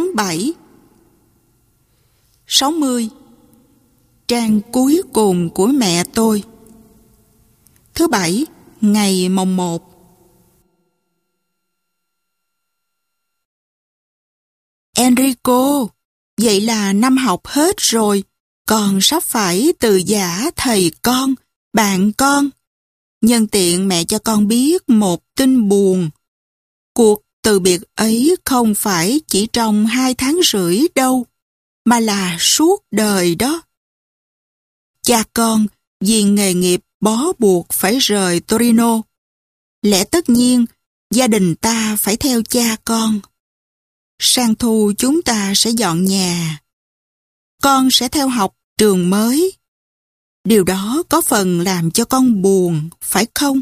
tháng 7. 60. Trang cuối cùng của mẹ tôi. Thứ Bảy, ngày mồng 1. Enrico, vậy là năm học hết rồi, con sắp phải từ giã thầy con, bạn con. Nhân tiện mẹ cho con biết một tin buồn. Cuộc từ biệt ấy không phải chỉ trong 2 tháng rưỡi đâu, mà là suốt đời đó. Cha con vì nghề nghiệp bó buộc phải rời Torino. Lẽ tất nhiên, gia đình ta phải theo cha con. Sang thu chúng ta sẽ dọn nhà. Con sẽ theo học trường mới. Điều đó có phần làm cho con buồn, phải không?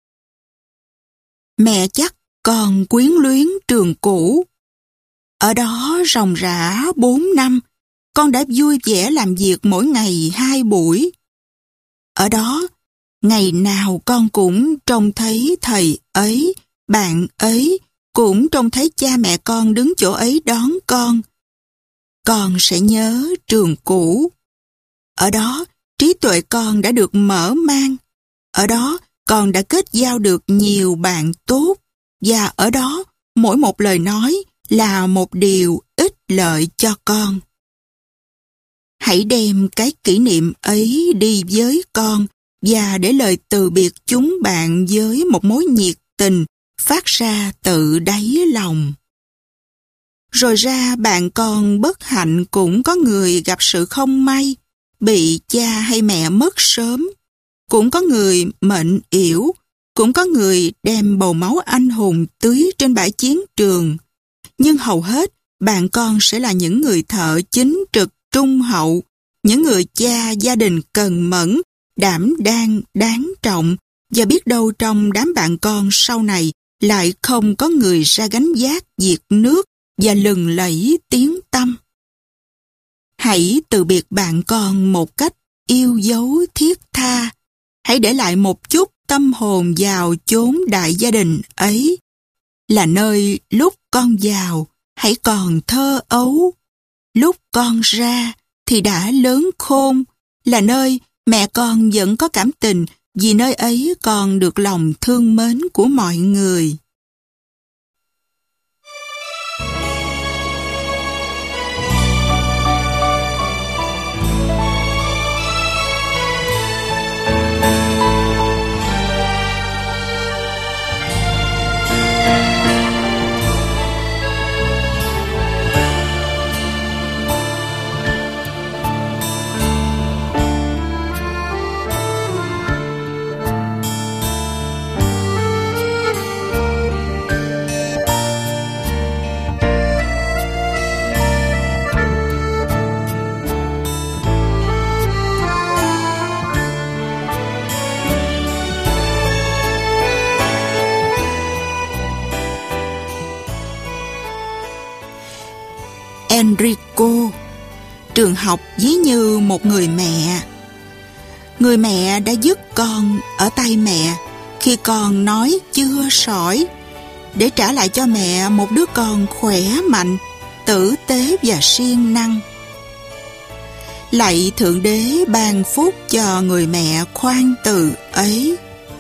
Mẹ chắc còn quyến luyến trường cũ. Ở đó ròng rã 4 năm, con đã vui vẻ làm việc mỗi ngày 2 buổi. Ở đó, ngày nào con cũng trông thấy thầy ấy, bạn ấy, cũng trông thấy cha mẹ con đứng chỗ ấy đón con. Con sẽ nhớ trường cũ. Ở đó, trí tuệ con đã được mở mang. Ở đó, con đã kết giao được nhiều bạn tốt. Và ở đó, mỗi một lời nói là một điều ích lợi cho con. Hãy đem cái kỷ niệm ấy đi với con và để lời từ biệt chúng bạn với một mối nhiệt tình phát ra từ đáy lòng. Rồi ra bạn con bất hạnh cũng có người gặp sự không may, bị cha hay mẹ mất sớm. Cũng có người mệnh yểu, cũng có người đem bầu máu anh hùng tưới trên bãi chiến trường. Nhưng hầu hết, bạn con sẽ là những người thợ chính trực trung hậu, những người cha gia đình cần mẫn, đảm đang, đáng trọng, và biết đâu trong đám bạn con sau này lại không có người ra gánh vác việc nước và lừng lẫy tiếng tăm. Hãy từ biệt bạn con một cách yêu dấu thiết tha. Hãy để lại một chút tâm hồn vào chốn đại gia đình ấy, là nơi lúc con vào hãy còn thơ ấu, lúc con ra thì đã lớn khôn, là nơi mẹ con vẫn có cảm tình vì nơi ấy còn được lòng thương mến của mọi người. Enrico, trường học ví như một người mẹ. Người mẹ đã dứt con ở tay mẹ khi con nói chưa sỏi, để trả lại cho mẹ một đứa con khỏe mạnh, tử tế và siêng năng. Lạy Thượng Đế ban phúc cho người mẹ khoan từ ấy.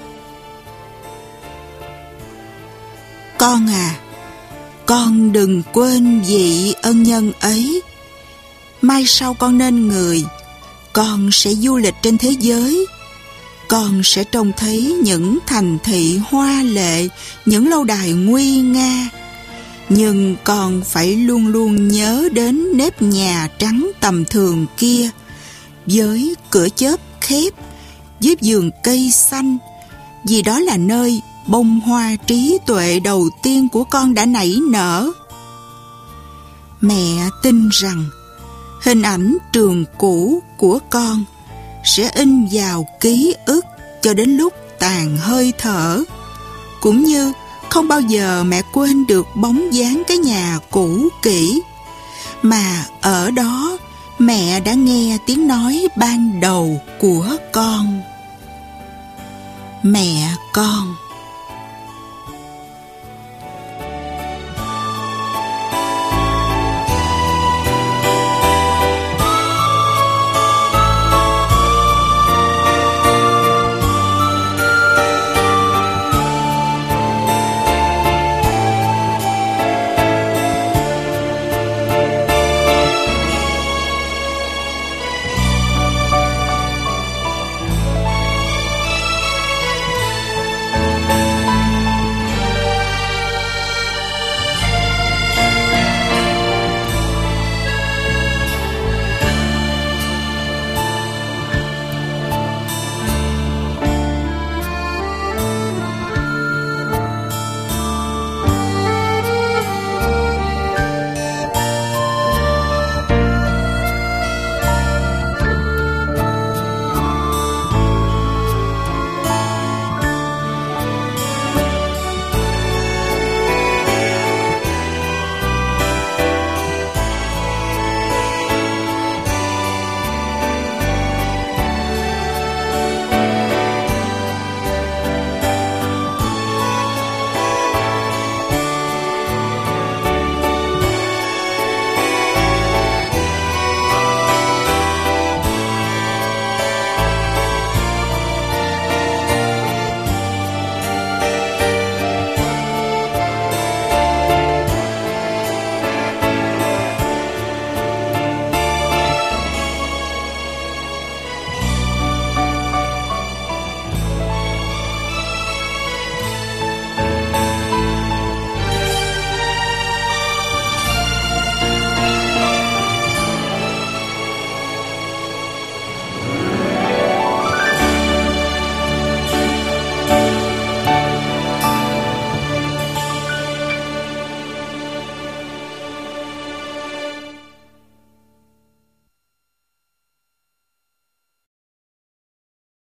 Con à, con đừng quên vị ân nhân ấy. Mai sau con nên người, con sẽ du lịch trên thế giới. Con sẽ trông thấy những thành thị hoa lệ, những lâu đài nguy nga. Nhưng con phải luôn luôn nhớ đến nếp nhà trắng tầm thường kia, với cửa chớp khép, với vườn cây xanh, vì đó là nơi bông hoa trí tuệ đầu tiên của con đã nảy nở. Mẹ tin rằng hình ảnh trường cũ của con sẽ in vào ký ức cho đến lúc tàn hơi thở, cũng như không bao giờ mẹ quên được bóng dáng cái nhà cũ kỹ, mà ở đó mẹ đã nghe tiếng nói ban đầu của con. Mẹ con.